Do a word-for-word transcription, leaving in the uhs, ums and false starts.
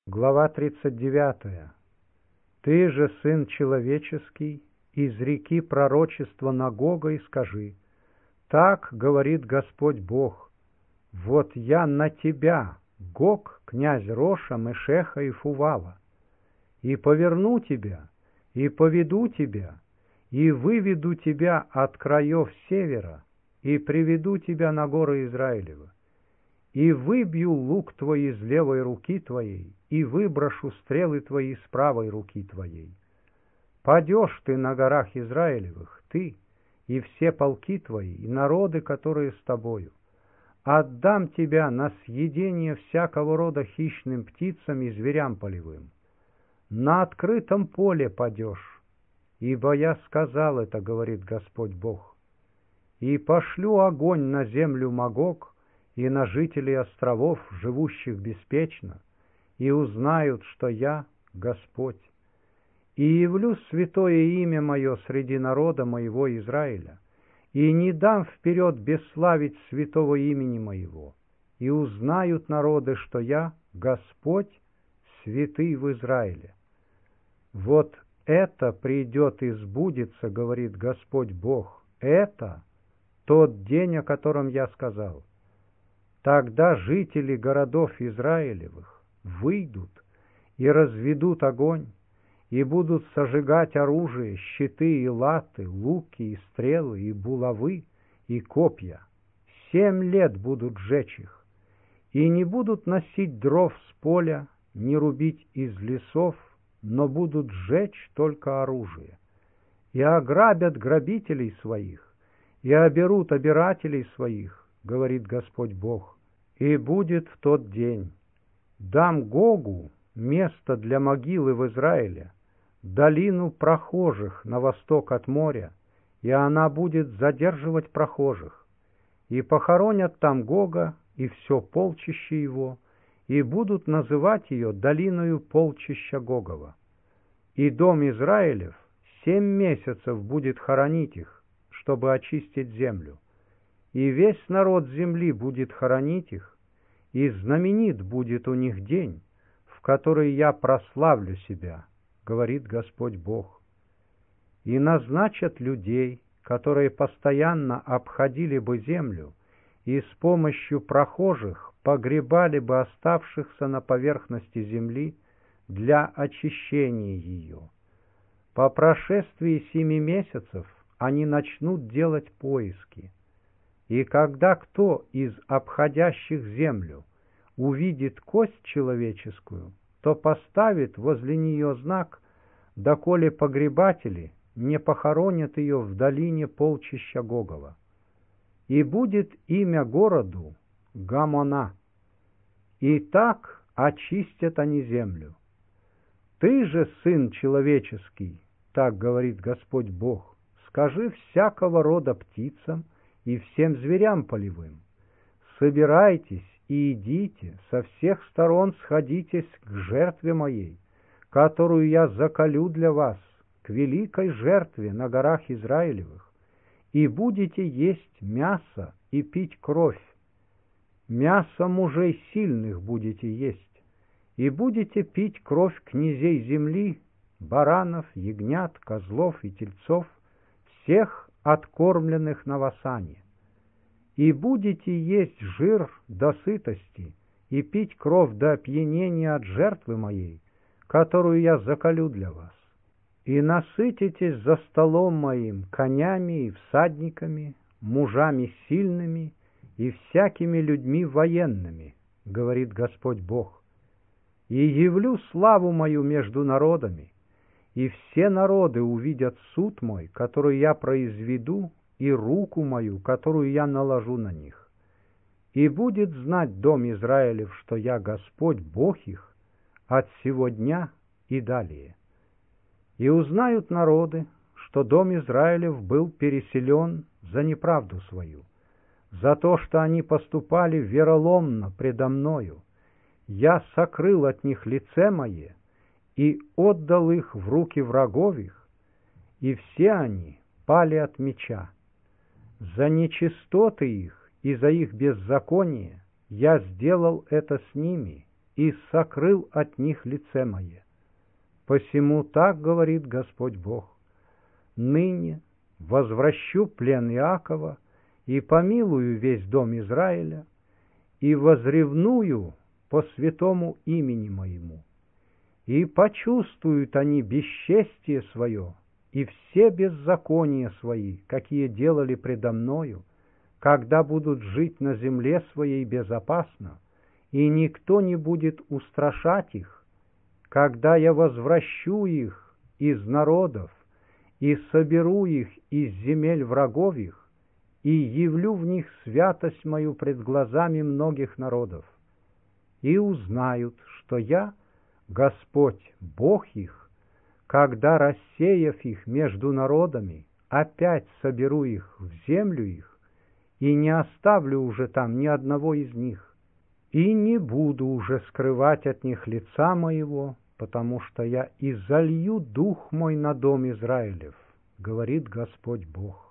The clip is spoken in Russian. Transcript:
Глава тридцать девятая. «Ты же, сын человеческий, изреки пророчество на Гога и скажи, так говорит Господь Бог, вот я на тебя, Гог, князь Роша, Мешеха и Фувала, и поверну тебя, и поведу тебя, и выведу тебя от краев севера, и приведу тебя на горы Израилева, и выбью лук твой из левой руки твоей, и выброшу стрелы твои с правой руки твоей. Падешь ты на горах Израилевых, ты и все полки твои, и народы, которые с тобою. Отдам тебя на съедение всякого рода хищным птицам и зверям полевым. На открытом поле падешь, ибо я сказал это, говорит Господь Бог. И пошлю огонь на землю Магог и на жителей островов, живущих беспечно, и узнают, что я Господь. И явлю святое имя мое среди народа моего Израиля, и не дам вперед бесславить святого имени моего, и узнают народы, что я Господь, святый в Израиле. Вот это придет и сбудется, говорит Господь Бог, это тот день, о котором я сказал. Тогда жители городов Израилевых выйдут и разведут огонь, и будут сожигать оружие, щиты и латы, луки и стрелы, и булавы, и копья. Семь лет будут жечь их, и не будут носить дров с поля, не рубить из лесов, но будут сжечь только оружие. И ограбят грабителей своих, и оберут обирателей своих, говорит Господь Бог. И будет в тот день: дам Гогу место для могилы в Израиле, долину прохожих на восток от моря, и она будет задерживать прохожих. И похоронят там Гога и все полчище его, и будут называть ее долиною полчища Гогова. И дом Израилев семь месяцев будет хоронить их, чтобы очистить землю. И весь народ земли будет хоронить их, и знаменит будет у них день, в который я прославлю себя, говорит Господь Бог. И назначат людей, которые постоянно обходили бы землю, и с помощью прохожих погребали бы оставшихся на поверхности земли для очищения ее. По прошествии семи месяцев они начнут делать поиски. И когда кто из обходящих землю увидит кость человеческую, то поставит возле нее знак, доколе погребатели не похоронят ее в долине полчища Гогова. И будет имя городу Гамона. И так очистят они землю. Ты же, сын человеческий, так говорит Господь Бог, скажи всякого рода птицам и всем зверям полевым: собирайтесь и идите, со всех сторон сходитесь к жертве моей, которую я заколю для вас, к великой жертве на горах Израилевых, и будете есть мясо и пить кровь. Мясо мужей сильных будете есть, и будете пить кровь князей земли, баранов, ягнят, козлов и тельцов, всех откормленных на васане. И будете есть жир до сытости и пить кровь до опьянения от жертвы моей, которую я заколю для вас. И насытитесь за столом моим конями и всадниками, мужами сильными и всякими людьми военными, говорит Господь Бог. И явлю славу мою между народами, и все народы увидят суд мой, который я произведу, и руку мою, которую я наложу на них. И будет знать дом Израилев, что я Господь Бог их от сего дня и далее. И узнают народы, что дом Израилев был переселен за неправду свою, за то, что они поступали вероломно предо мною. Я сокрыл от них лице мое и отдал их в руки врагов их, и все они пали от меча. За нечистоты их и за их беззаконие я сделал это с ними, и сокрыл от них лице мое. Посему так говорит Господь Бог: ныне возвращу плен Иакова и помилую весь дом Израиля, и возревную по святому имени моему. И почувствуют они бесчестие свое и все беззакония свои, какие делали предо мною, когда будут жить на земле своей безопасно, и никто не будет устрашать их, когда я возвращу их из народов и соберу их из земель врагов их, и явлю в них святость мою пред глазами многих народов, и узнают, что я, Господь, Бог их, когда, рассеяв их между народами, опять соберу их в землю их, и не оставлю уже там ни одного из них, и не буду уже скрывать от них лица моего, потому что я изолью дух мой на дом Израилев, говорит Господь Бог.